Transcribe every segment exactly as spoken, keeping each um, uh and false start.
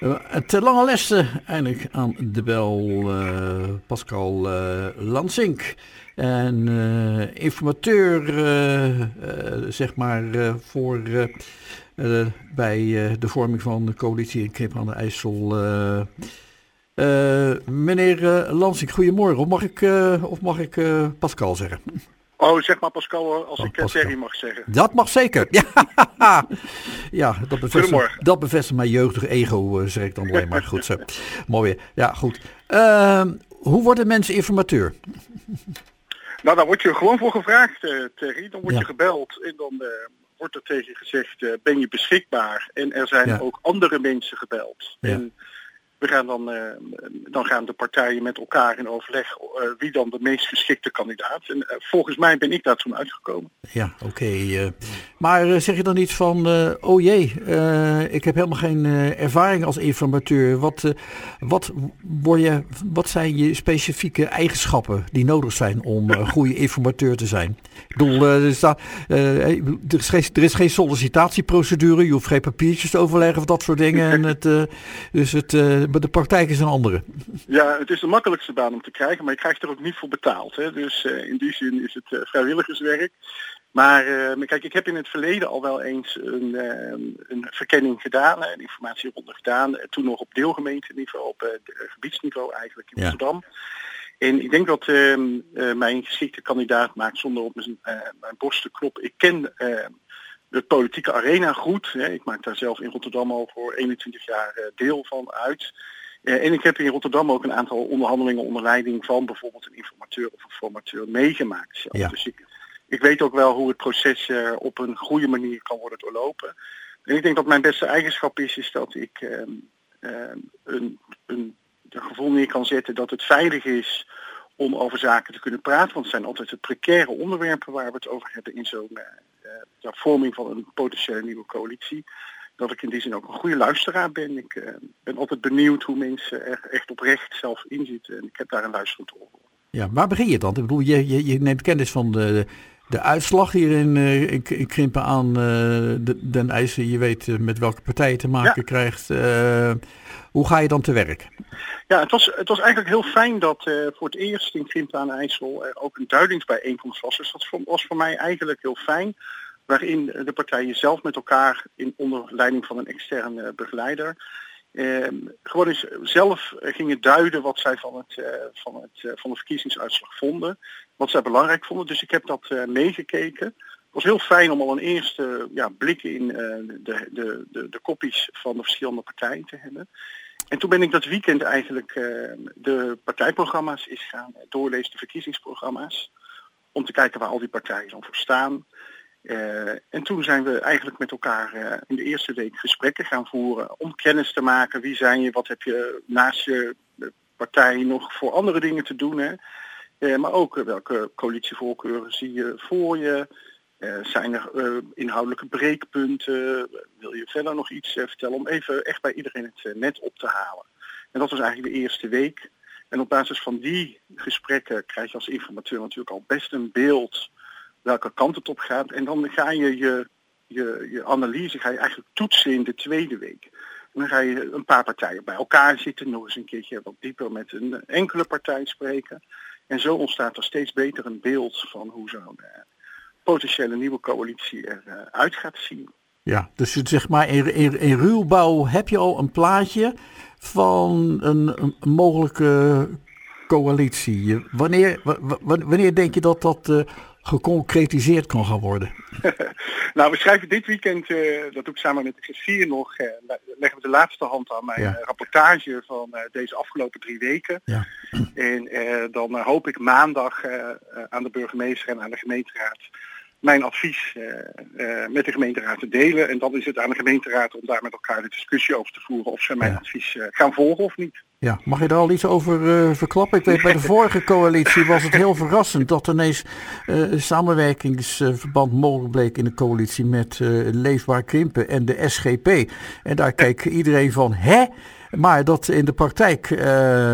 Uh, ter lange leste eindelijk aan de bel uh, Pascal uh, Lansink. En uh, informateur, uh, uh, zeg maar, uh, voor uh, uh, bij uh, de vorming van de coalitie in Krimpen aan de IJssel. Uh, uh, meneer uh, Lansink, goedemorgen. Of mag ik, uh, of mag ik uh, Pascal zeggen? Oh, zeg maar Pascal, als oh, ik Pascal. Terry mag zeggen. Dat mag zeker. Ja, ja dat, bevestigt, dat bevestigt mijn jeugdige ego, uh, zeg ik dan alleen maar. Goed zo. Mooi. Ja, goed. Uh, hoe worden mensen informateur? Nou, daar word je gewoon voor gevraagd, uh, Terry. Dan word ja. je gebeld en dan uh, wordt er tegen je gezegd, uh, ben je beschikbaar? En er zijn ja. ook andere mensen gebeld. Ja. En we gaan dan, uh, dan gaan de partijen met elkaar in overleg uh, wie dan de meest geschikte kandidaat. En uh, volgens mij ben ik daar toen uitgekomen. Ja, oké. Okay, uh, maar uh, zeg je dan niet van, uh, oh jee, uh, ik heb helemaal geen uh, ervaring als informateur. Wat, uh, wat, word je, wat zijn je specifieke eigenschappen die nodig zijn om een uh, goede informateur te zijn? Ik bedoel, uh, er, staat, uh, er, is geen, er is geen sollicitatieprocedure, je hoeft geen papiertjes te overleggen of dat soort dingen. En het, uh, dus het... Uh, Maar de praktijk is een andere. Ja, het is de makkelijkste baan om te krijgen, maar je krijgt er ook niet voor betaald. Hè? Dus uh, in die zin is het uh, vrijwilligerswerk. Maar uh, kijk, ik heb in het verleden al wel eens een, uh, een verkenning gedaan, een informatieronde gedaan. Toen nog op deelgemeenteniveau, op uh, de, gebiedsniveau eigenlijk in ja. Rotterdam. En ik denk dat uh, uh, mij een geschikte kandidaat maakt zonder op mijn, uh, mijn borst te kloppen. Ik ken... Uh, de politieke arena goed. Hè. Ik maak daar zelf in Rotterdam al voor eenentwintig jaar uh, deel van uit. Uh, en ik heb in Rotterdam ook een aantal onderhandelingen onder leiding van bijvoorbeeld een informateur of een formateur meegemaakt. Zelf. Ja. Dus ik, ik weet ook wel hoe het proces uh, op een goede manier kan worden doorlopen. En ik denk dat mijn beste eigenschap is, is dat ik uh, uh, een, een, een gevoel neer kan zetten dat het veilig is om over zaken te kunnen praten. Want het zijn altijd de precaire onderwerpen waar we het over hebben in zo'n uh, uh, ja, vorming van een potentiële nieuwe coalitie. Dat ik in die zin ook een goede luisteraar ben. Ik uh, ben altijd benieuwd hoe mensen er echt oprecht zelf in zitten. En ik heb daar een luisterend oor voor. Ja, waar begin je dan? Ik bedoel, je, je, je neemt kennis van de, de uitslag hier in, uh, in, in Krimpen aan uh, de, Den IJssel. Je weet uh, met welke partij je te maken ja. krijgt. Uh, hoe ga je dan te werk? Ja, het was, het was eigenlijk heel fijn dat uh, voor het eerst in Krimpen aan de IJssel er ook een duidingsbijeenkomst was. Dus dat was voor mij eigenlijk heel fijn. Waarin de partijen zelf met elkaar in onder leiding van een externe uh, begeleider uh, gewoon eens zelf uh, gingen duiden wat zij van, het, uh, van, het, uh, van de verkiezingsuitslag vonden. Wat zij belangrijk vonden. Dus ik heb dat uh, meegekeken. Het was heel fijn om al een eerste ja, blik in uh, de, de, de, de koppies van de verschillende partijen te hebben. En toen ben ik dat weekend eigenlijk uh, de partijprogramma's is gaan doorlezen, de verkiezingsprogramma's. Om te kijken waar al die partijen dan voor staan. Uh, en toen zijn we eigenlijk met elkaar uh, in de eerste week gesprekken gaan voeren. Om kennis te maken. Wie zijn je? Wat heb je naast je partij nog voor andere dingen te doen? Hè? Uh, maar ook uh, welke coalitievoorkeuren zie je voor je? Uh, zijn er uh, inhoudelijke breekpunten? Wil je verder nog iets uh, vertellen? Om even echt bij iedereen het uh, net op te halen. En dat was eigenlijk de eerste week. En op basis van die gesprekken krijg je als informateur natuurlijk al best een beeld welke kant het op gaat. En dan ga je je, je je analyse ga je eigenlijk toetsen in de tweede week. En dan ga je een paar partijen bij elkaar zitten, nog eens een keertje wat dieper met een enkele partij spreken. En zo ontstaat er steeds beter een beeld van hoe zo'n uh, potentiële nieuwe coalitie eruit uh, gaat zien. Ja, dus zeg maar in, in, in ruwbouw heb je al een plaatje van een, een mogelijke coalitie. Wanneer, w, w, wanneer denk je dat dat uh, geconcretiseerd kan gaan worden? Nou, we schrijven dit weekend, uh, dat doe ik samen met de griffier nog, uh, leggen we de laatste hand aan mijn ja. uh, rapportage van uh, deze afgelopen drie weken. Ja. En uh, dan uh, hoop ik maandag uh, uh, aan de burgemeester en aan de gemeenteraad mijn advies uh, uh, met de gemeenteraad te delen. En dan is het aan de gemeenteraad om daar met elkaar de discussie over te voeren of ze mijn ja. advies uh, gaan volgen of niet. Ja, mag je daar al iets over uh, verklappen? Ik weet, bij de vorige coalitie was het heel verrassend dat ineens uh, samenwerkingsverband mogelijk bleek in de coalitie met uh, Leefbaar Krimpen en de S G P. En daar keek iedereen van, hè? Maar dat in de praktijk uh,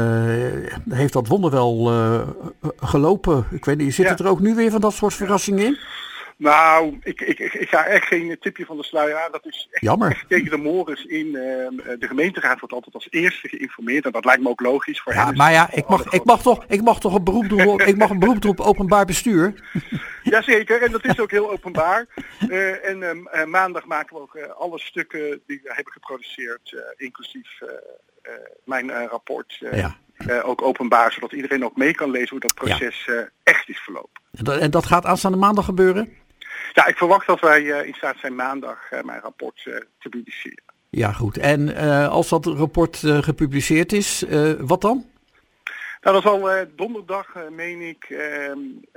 heeft dat wonderwel uh, gelopen. Ik weet niet, zit ja. het er ook nu weer van dat soort verrassingen in? Nou, ik, ik, ik, ik ga echt geen tipje van de sluier aan. Dat is echt, Jammer. echt tegen de mores in. Uh, de gemeenteraad wordt altijd als eerste geïnformeerd. En dat lijkt me ook logisch voor ja, hen. Maar ja, ik mag, ik, mag toch, ik mag toch een beroep doen op, ik mag een beroep doen op openbaar bestuur? Jazeker, en dat is ook heel openbaar. Uh, en uh, maandag maken we ook uh, alle stukken die we hebben geproduceerd, uh, inclusief uh, uh, mijn uh, rapport, uh, ja. uh, ook openbaar, zodat iedereen ook mee kan lezen hoe dat proces ja. uh, echt is verlopen. En dat, en dat gaat aanstaande maandag gebeuren? Ja, ik verwacht dat wij uh, in staat zijn maandag uh, mijn rapport uh, te publiceren. Ja, goed. En uh, als dat rapport uh, gepubliceerd is, uh, wat dan? Nou, dat zal uh, donderdag, uh, meen ik, uh, uh,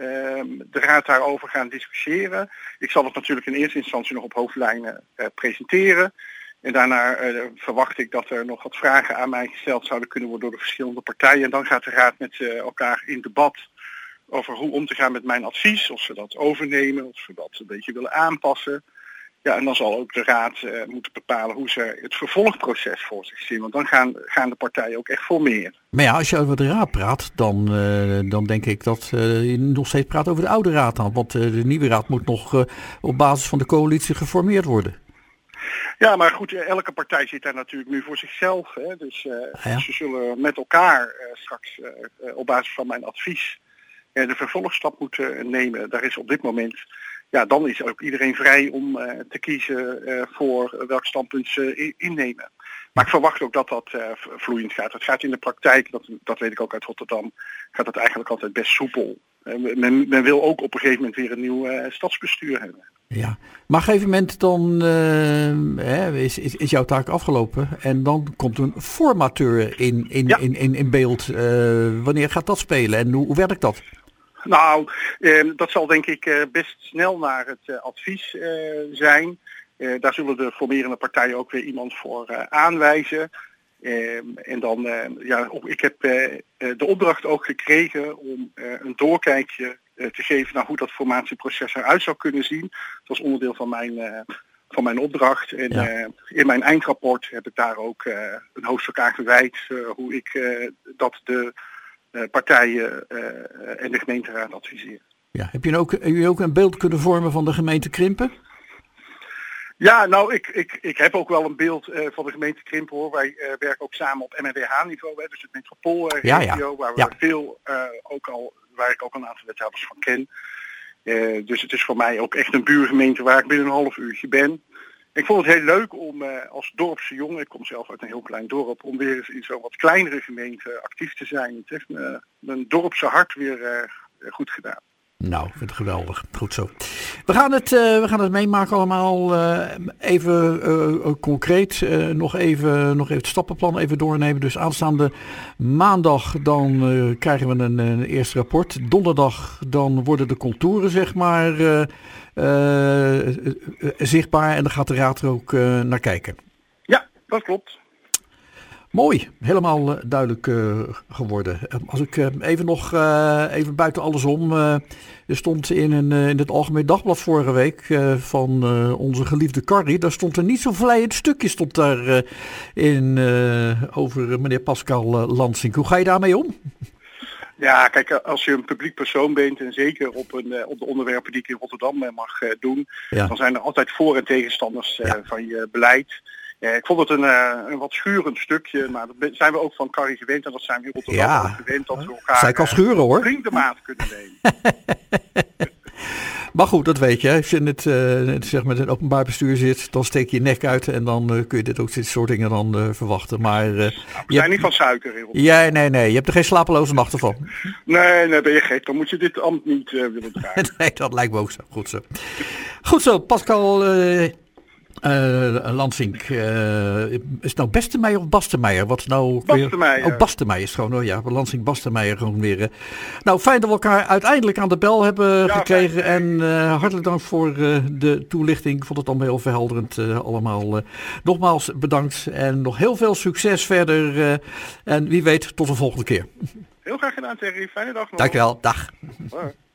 de raad daarover gaan discussiëren. Ik zal het natuurlijk in eerste instantie nog op hoofdlijnen uh, presenteren. En daarna uh, verwacht ik dat er nog wat vragen aan mij gesteld zouden kunnen worden door de verschillende partijen. En dan gaat de raad met uh, elkaar in debat over hoe om te gaan met mijn advies. Of ze dat overnemen, of ze dat een beetje willen aanpassen. Ja, en dan zal ook de raad uh, moeten bepalen hoe ze het vervolgproces voor zich zien. Want dan gaan, gaan de partijen ook echt formeren. Maar ja, als je over de raad praat, dan, uh, dan denk ik dat uh, je nog steeds praat over de oude raad dan. Want uh, de nieuwe raad moet nog uh, op basis van de coalitie geformeerd worden. Ja, maar goed, elke partij zit daar natuurlijk nu voor zichzelf. Hè? Dus uh, ah, ja. ze zullen met elkaar uh, straks uh, uh, op basis van mijn advies uh, de vervolgstap moeten nemen. Daar is op dit moment... Ja, dan is ook iedereen vrij om uh, te kiezen uh, voor welk standpunt ze innemen. Maar ik verwacht ook dat dat uh, vloeiend gaat. Het gaat in de praktijk, dat, dat weet ik ook uit Rotterdam, gaat het eigenlijk altijd best soepel. Uh, men, men wil ook op een gegeven moment weer een nieuw uh, stadsbestuur hebben. Ja, maar op een gegeven moment dan uh, hè, is, is, is jouw taak afgelopen en dan komt een formateur in, in, ja. in, in, in beeld. Uh, wanneer gaat dat spelen en hoe, hoe werkt dat? Nou, eh, dat zal denk ik eh, best snel naar het uh, advies uh, zijn. Uh, daar zullen de formerende partijen ook weer iemand voor uh, aanwijzen. Uh, en dan, uh, ja, ik heb uh, de opdracht ook gekregen om uh, een doorkijkje uh, te geven naar hoe dat formatieproces eruit zou kunnen zien. Dat was onderdeel van mijn, uh, van mijn opdracht. En ja. uh, in mijn eindrapport heb ik daar ook uh, een hoofdstuk aan gewijd uh, hoe ik uh, dat de... Uh, partijen uh, en de gemeenteraad adviseren. Ja, heb je ook, heb je ook een beeld kunnen vormen van de gemeente Krimpen? Ja, nou, ik, ik, ik heb ook wel een beeld uh, van de gemeente Krimpen hoor. Wij uh, werken ook samen op M R W H-niveau, dus het metropoolregio, uh, ja, ja. waar we ja. veel uh, ook al, waar ik ook al een aantal wethouders van ken. Uh, dus het is voor mij ook echt een buurgemeente waar ik binnen een half uurtje ben. Ik vond het heel leuk om uh, als dorpse jongen, ik kom zelf uit een heel klein dorp, om weer eens in zo'n wat kleinere gemeente actief te zijn. Het heeft me, mijn dorpse hart weer uh, goed gedaan. Nou, ik vind het geweldig. Goed zo. We gaan het, uh, we gaan het meemaken allemaal. Uh, even uh, concreet, uh, nog, even, nog even het stappenplan even doornemen. Dus aanstaande maandag dan uh, krijgen we een, een eerste rapport. Donderdag dan worden de contouren zeg maar uh, uh, uh, zichtbaar en dan gaat de raad er ook uh, naar kijken. Ja, dat klopt. Mooi, helemaal uh, duidelijk uh, geworden. Uh, als ik uh, even nog, uh, even buiten alles om, uh, er stond in, een, uh, in het Algemeen Dagblad vorige week uh, van uh, onze geliefde Carrie, daar stond er niet zo vlijend stukje stond daar uh, in uh, over uh, meneer Pascal uh, Lansink. Hoe ga je daarmee om? Ja, kijk, als je een publiek persoon bent en zeker op, een, uh, op de onderwerpen die ik in Rotterdam uh, mag uh, doen, ja. dan zijn er altijd voor- en tegenstanders uh, ja. van je beleid. Ja, ik vond het een, uh, een wat schurend stukje, maar dat zijn we ook van Carrie gewend en dat zijn we in Rotterdam ja. ook gewend dat we elkaar Zij kan schuren, hoor. flink de maat kunnen nemen. Maar goed, dat weet je. Als je in het, uh, zeg maar, in het openbaar bestuur zit, dan steek je je nek uit en dan uh, kun je dit ook dit soort dingen dan uh, verwachten. Maar, uh, nou, we zijn hebt... niet van suiker in Rotterdam. Ja, nee, nee. Je hebt er geen slapeloze nachten van. Nee, nee, ben je gek. Dan moet je dit ambt niet uh, willen dragen. Nee, dat lijkt me ook zo. Goed zo. Goed zo, Pascal... Uh, Uh, Lansink, uh, is het nou Bestemeijer of Bastemeijer? Wat nou Bastemeijer. Oh, Bastemeijer is gewoon, oh ja, Lansink Bastemeijer gewoon weer. Uh. Nou, fijn dat we elkaar uiteindelijk aan de bel hebben ja, gekregen. Fijn. En uh, hartelijk dank voor uh, de toelichting. Ik vond het allemaal heel verhelderend uh, allemaal. Uh, nogmaals bedankt en nog heel veel succes verder. Uh, en wie weet, tot de volgende keer. Heel graag gedaan, Terry. Fijne dag nog. Dankjewel, dag. Hoi.